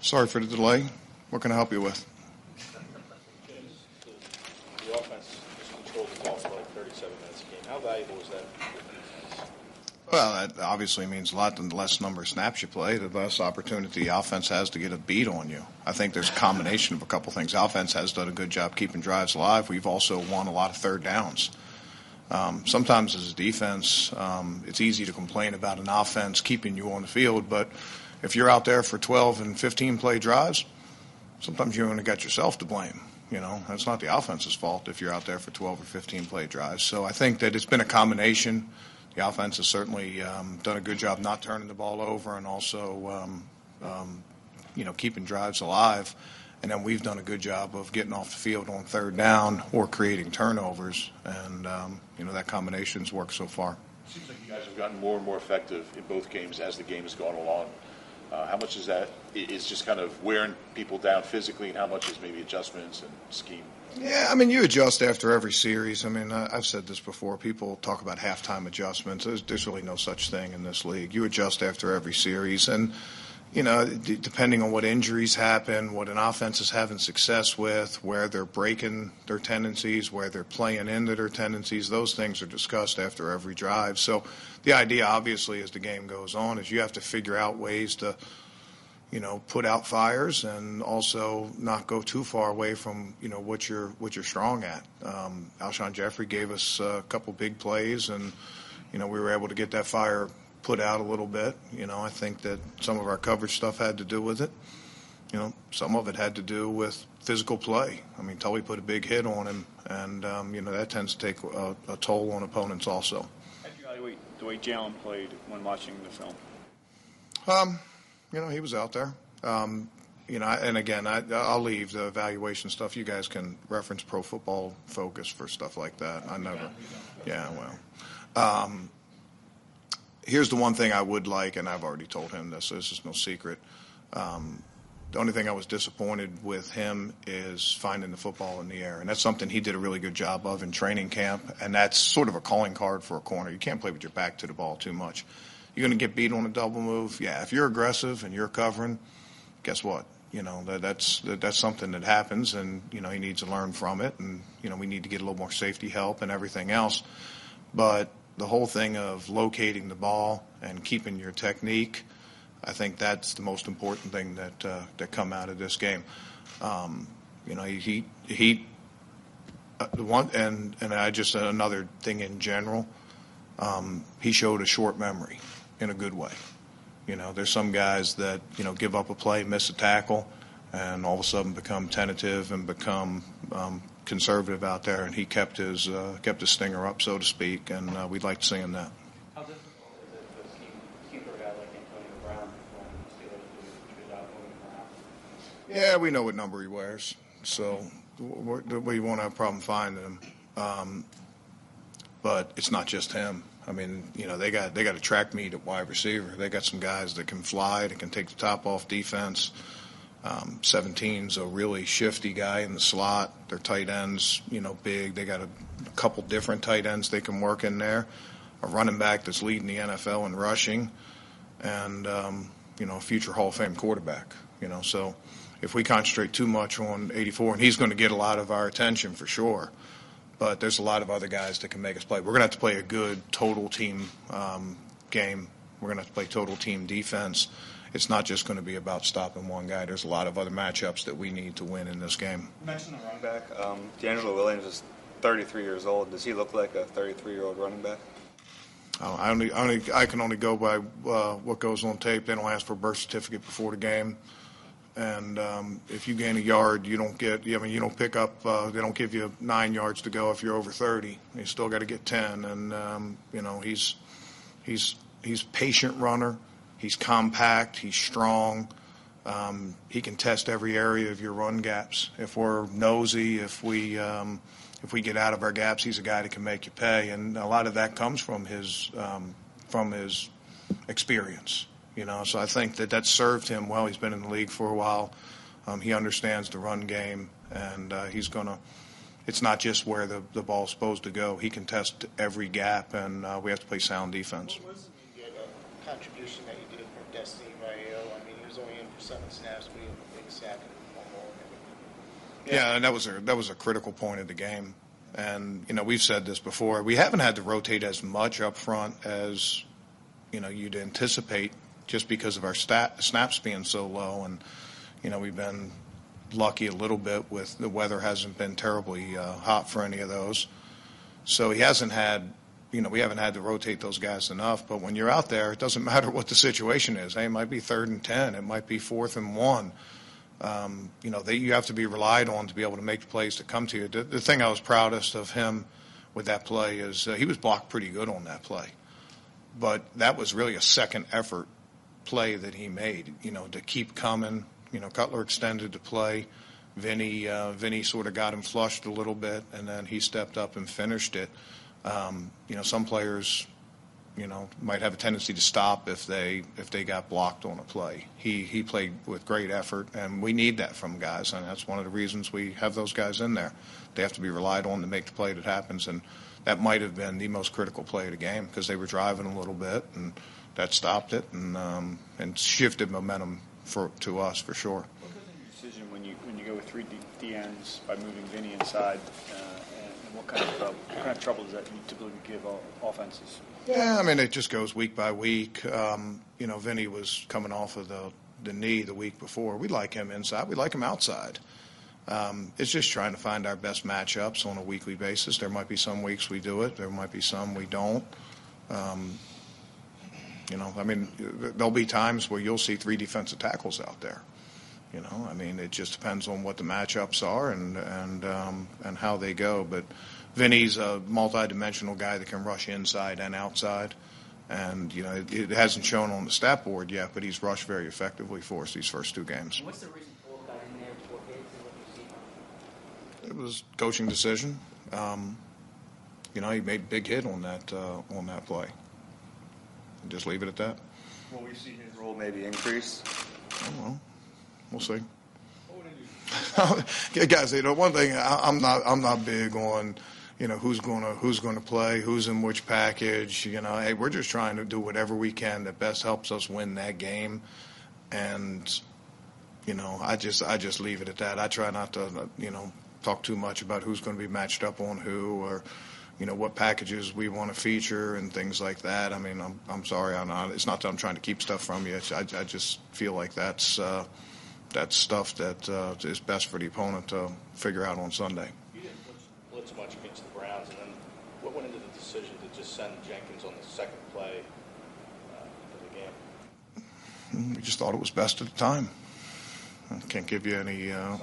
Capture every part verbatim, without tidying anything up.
Sorry for the delay. What can I help you with? The offense just controlled the ball for like thirty-seven minutes a game. How valuable is that for defense? Well, that obviously means a lot. The less number of snaps you play, the less opportunity the offense has to get a beat on you. I think there's a combination of a couple things. The offense has done a good job keeping drives alive. We've also won a lot of third downs. Um, sometimes as a defense, um, it's easy to complain about an offense keeping you on the field, but if you're out there for twelve and fifteen play drives, sometimes you only got yourself to blame. You know, that's not the offense's fault if you're out there for twelve or fifteen play drives. So I think that it's been a combination. The offense has certainly um, done a good job not turning the ball over and also, um, um, you know, keeping drives alive. And then we've done a good job of getting off the field on third down or creating turnovers. And, um, you know, that combination's worked so far. It seems like you guys have gotten more and more effective in both games as the game has gone along. Uh, how much is that is just kind of wearing people down physically, and how much is maybe adjustments and scheme? Yeah, I mean, you adjust after every series. I mean, uh, I've said this before. People talk about halftime adjustments. There's, there's really no such thing in this league. You adjust after every series. And, you know, d- depending on what injuries happen, what an offense is having success with, where they're breaking their tendencies, where they're playing into their tendencies, those things are discussed after every drive. So the idea, obviously, as the game goes on, is you have to figure out ways to, you know, put out fires and also not go too far away from, you know, what you're what you're strong at. Um, Alshon Jeffrey gave us a couple big plays, and, you know, we were able to get that fire put out a little bit. You know, I think that some of our coverage stuff had to do with it. You know, some of it had to do with physical play. I mean, Tully put a big hit on him, and, um, you know, that tends to take a, a toll on opponents also. How do you evaluate the way Jalen played when watching the film? Um, you know, he was out there. Um, you know, and again, I, I'll leave the evaluation stuff. You guys can reference Pro Football Focus for stuff like that. I never. Yeah, well. Um, here's the one thing I would like, and I've already told him this, so this is no secret. Um, the only thing I was disappointed with him is finding the football in the air, and that's something he did a really good job of in training camp, and that's sort of a calling card for a corner. You can't play with your back to the ball too much. You're going to get beat on a double move. Yeah, if you're aggressive and you're covering, guess what? You know, that, that's that, that's something that happens, and, you know, he needs to learn from it, and, you know, we need to get a little more safety help and everything else. But the whole thing of locating the ball and keeping your technique, I think that's the most important thing that uh, that come out of this game. Um, you know, he he, he uh, the one and and I just another thing in general. Um, he showed a short memory in a good way. You know, there's some guys that, you know, give up a play, miss a tackle, and all of a sudden become tentative and become um, conservative out there. And he kept his uh, kept his stinger up, so to speak, and uh, we'd like to see him that. How difficult is it to keep, keep a guy like Antonio Brown when the Steelers do out moving around? Yeah, we know what number he wears, so we we won't have a problem finding him. Um, but it's not just him. I mean, you know, they got they got a track meet at wide receiver. They got some guys that can fly, that can take the top off defense. Um, seventeen's a really shifty guy in the slot. Their tight ends, you know, big. They got a couple different tight ends they can work in there. A running back that's leading the N F L in rushing, and um, you know, a future Hall of Fame quarterback. You know, so if we concentrate too much on eighty-four, and he's going to get a lot of our attention for sure. But there's a lot of other guys that can make us play. We're going to have to play a good total team um, game. We're going to have to play total team defense. It's not just going to be about stopping one guy. There's a lot of other matchups that we need to win in this game. You mentioned the running back. Um, DeAngelo Williams is thirty-three years old. Does he look like a thirty-three-year-old running back? Uh, I only, only, I can only go by uh, what goes on tape. They don't ask for a birth certificate before the game. And um, if you gain a yard, you don't get. I mean, you don't pick up. Uh, they don't give you nine yards to go if you're over thirty. You still got to get ten. And um, you know, he's he's he's patient runner. He's compact. He's strong. Um, he can test every area of your run gaps. If we're nosy, if we um, if we get out of our gaps, he's a guy that can make you pay. And a lot of that comes from his um, from his experience. You know, so I think that that served him well. He's been in the league for a while. Um, he understands the run game, and uh, he's going to – it's not just where the, the ball's supposed to go. He can test every gap, and uh, we have to play sound defense. What was the immediate uh, contribution that you did from Destiny Mayo? I mean, he was only in seven snaps, we have a big sack and a fumble and everything. Yeah, and that was a that was a critical point of the game. And you know, we've said this before. We haven't had to rotate as much up front as you know you'd anticipate, just because of our stat, snaps being so low. And you know, we've been lucky a little bit with the weather hasn't been terribly uh, hot for any of those. So he hasn't had, you know, we haven't had to rotate those guys enough. But when you're out there, it doesn't matter what the situation is. Hey, it might be third and ten. It might be fourth and one. Um, you know, they, you have to be relied on to be able to make the plays to come to you. The, the thing I was proudest of him with that play is uh, he was blocked pretty good on that play. But that was really a second effort play that he made, you know, to keep coming. You know, Cutler extended the play. Vinny, uh, Vinny sort of got him flushed a little bit, and then he stepped up and finished it. Um, you know, some players, you know, might have a tendency to stop if they if they got blocked on a play. He he played with great effort, and we need that from guys, and that's one of the reasons we have those guys in there. They have to be relied on to make the play that happens, and that might have been the most critical play of the game because they were driving a little bit, and that stopped it and um, and shifted momentum for to us for sure. What goes into your decision when you when you go with three D, D ends by moving Vinny inside, uh, and what kind of uh, what kind of trouble does that typically give all offenses? Yeah, I mean, it just goes week by week. Um, you know, Vinny was coming off of the, the knee the week before. We like him inside. We like him outside. Um, it's just trying to find our best matchups on a weekly basis. There might be some weeks we do it. There might be some we don't. Um, you know, I mean, there'll be times where you'll see three defensive tackles out there. You know, I mean, it just depends on what the matchups are and and um, and how they go. But Vinny's a multi-dimensional guy that can rush inside and outside. And, you know, it, it hasn't shown on the stat board yet, but he's rushed very effectively for us these first two games. What's the reason Paul got in there for hits and what you see? It was coaching decision. Um, you know, he made a big hit on that uh, on that play. And just leave it at that. Will we see his role maybe increase? I don't know. We'll see. Yeah, guys, you know, one thing I, I'm not I'm not big on, you know, who's gonna who's gonna play, who's in which package. You know, hey, we're just trying to do whatever we can that best helps us win that game, and you know, I just I just leave it at that. I try not to, you know, talk too much about who's going to be matched up on who, or you know, what packages we want to feature and things like that. I mean, I'm I'm sorry, I'm not. It's not that I'm trying to keep stuff from you. It's, I I just feel like that's. Uh, That's stuff that uh, is best for the opponent to figure out on Sunday. You didn't blitz much against the Browns, and then what went into the decision to just send Jenkins on the second play uh, of the game? We just thought it was best at the time. I can't give you any. Uh,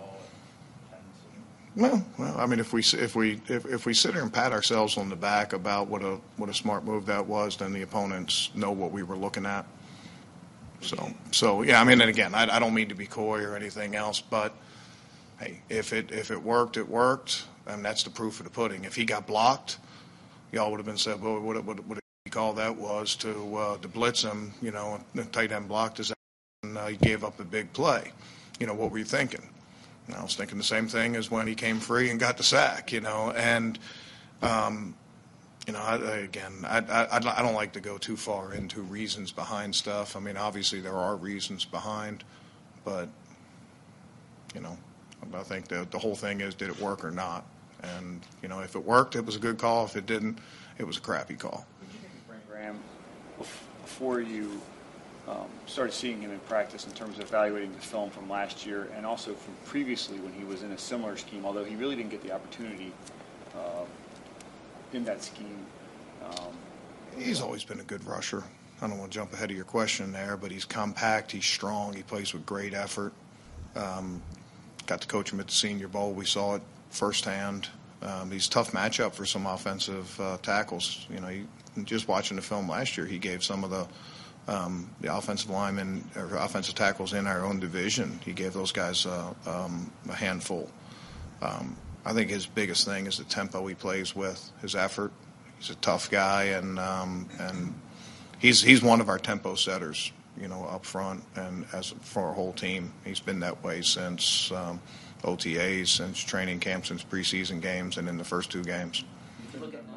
well, well, I mean, if we if we if, if we sit here and pat ourselves on the back about what a what a smart move that was, then the opponents know what we were looking at. So, so yeah, I mean, and again, I, I don't mean to be coy or anything else, but hey, if it if it worked, it worked, and that's the proof of the pudding. If he got blocked, y'all would have been said, well, what what what he call that was to uh, to blitz him, you know, the tight end blocked his, and uh, he gave up a big play. You know, what were you thinking? And I was thinking the same thing as when he came free and got the sack, you know, and. Um, You know, I, again, I, I, I don't like to go too far into reasons behind stuff. I mean, obviously there are reasons behind, but, you know, I think the, the whole thing is, did it work or not? And, you know, if it worked, it was a good call. If it didn't, it was a crappy call. What did you think of Brent Graham before you um, started seeing him in practice in terms of evaluating the film from last year and also from previously when he was in a similar scheme, although he really didn't get the opportunity uh, in that scheme? Um, he's always been a good rusher. I don't want to jump ahead of your question there, but he's compact, he's strong, he plays with great effort. Um, got to coach him at the Senior Bowl. We saw it firsthand. Um, he's a tough matchup for some offensive uh, tackles. You know, he, just watching the film last year, he gave some of the um, the offensive linemen or offensive tackles in our own division. He gave those guys uh, um, a handful. Um, I think his biggest thing is the tempo he plays with, his effort. He's a tough guy, and um, and he's he's one of our tempo setters, you know, up front, and as for our whole team, he's been that way since um, O T As, since training camp, since preseason games, and in the first two games.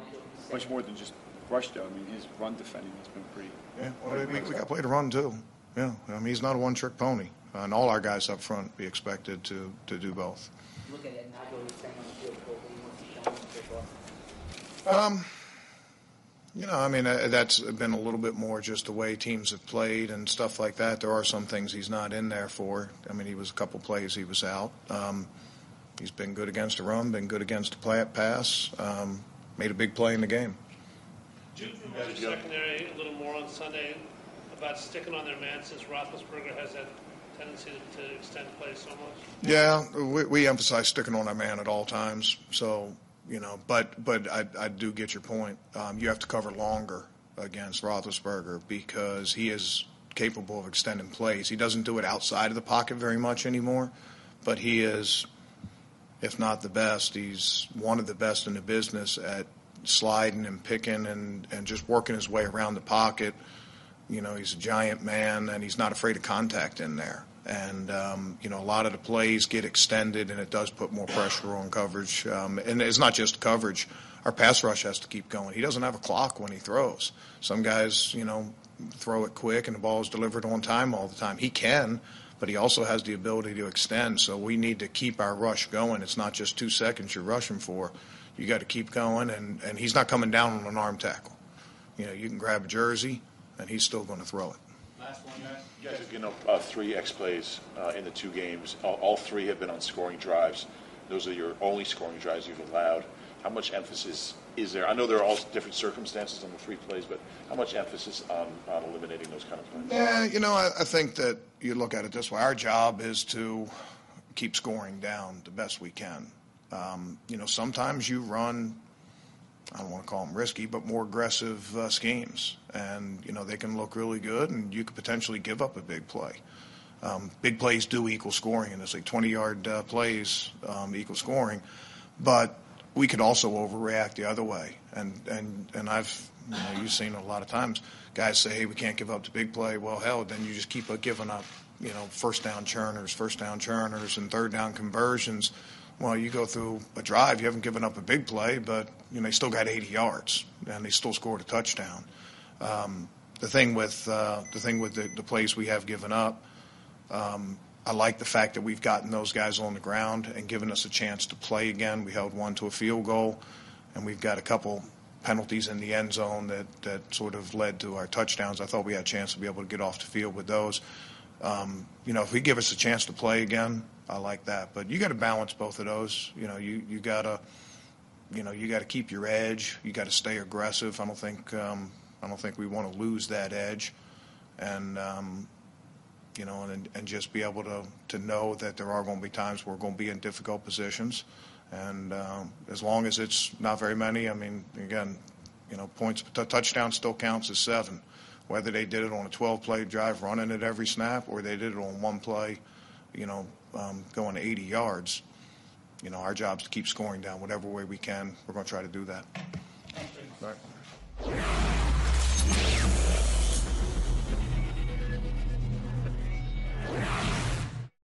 Much more than just rush, though. I mean, his run defending has been pretty. Yeah, well, we, we got to play to run too. Yeah. I mean, he's not a one-trick pony. Uh, and all our guys up front be expected to, to do both. Look at it, not what he's saying on the field, but what he wants to show on the field. Um, you know, I mean, uh, that's been a little bit more just the way teams have played and stuff like that. There are some things he's not in there for. I mean, he was a couple plays he was out. Um, he's been good against the run, been good against the play pass, um, made a big play in the game. Did you remind the secondary a little more on Sunday about sticking on their man since Roethlisberger has that tendency to, to extend play so much? Yeah, we, we emphasize sticking on our man at all times. So, you know, but but I, I do get your point. Um, you have to cover longer against Roethlisberger because he is capable of extending plays. He doesn't do it outside of the pocket very much anymore, but he is, if not the best, he's one of the best in the business at sliding and picking and, and just working his way around the pocket. You know, he's a giant man, and he's not afraid of contact in there. And, um, you know, a lot of the plays get extended, and it does put more pressure on coverage. Um, and it's not just coverage. Our pass rush has to keep going. He doesn't have a clock when he throws. Some guys, you know, throw it quick, and the ball is delivered on time all the time. He can, but he also has the ability to extend. So we need to keep our rush going. It's not just two seconds you're rushing for. You got to keep going, and, and he's not coming down on an arm tackle. You know, you can grab a jersey, and he's still going to throw it. Last one, guys. You guys have given up uh, three X plays uh, in the two games. All, all three have been on scoring drives. Those are your only scoring drives you've allowed. How much emphasis is there? I know there are all different circumstances on the three plays, but how much emphasis on, on eliminating those kind of plays? Yeah, you know, I, I think that you look at it this way. Our job is to keep scoring down the best we can. Um, you know, sometimes you run, I don't want to call them risky, but more aggressive uh, schemes. And, you know, they can look really good, and you could potentially give up a big play. Um, big plays do equal scoring, and it's like twenty-yard uh, plays um, equal scoring. But we could also overreact the other way. And, and, and I've, you know, you've seen a lot of times guys say, hey, we can't give up the big play. Well, hell, then you just keep uh, giving up, you know, first down churners, first down churners, and third down conversions. Well, you go through a drive, you haven't given up a big play, but you know they still got eighty yards, and they still scored a touchdown. Um, the thing with uh, the thing with the, the plays we have given up, um, I like the fact that we've gotten those guys on the ground and given us a chance to play again. We held one to a field goal, and we've got a couple penalties in the end zone that, that sort of led to our touchdowns. I thought we had a chance to be able to get off the field with those. Um, you know, if we give us a chance to play again, I like that. But you got to balance both of those. You know, you, you got to, you know, you got to keep your edge. You got to stay aggressive. I don't think, um, I don't think we want to lose that edge, and um, you know, and and just be able to to know that there are going to be times we're going to be in difficult positions, and um, as long as it's not very many. I mean, again, you know, points, t- touchdown still counts as seven. Whether they did it on a twelve-play drive, running it every snap, or they did it on one play, you know, um, going eighty yards, you know, our job is to keep scoring down whatever way we can. We're going to try to do that. All right.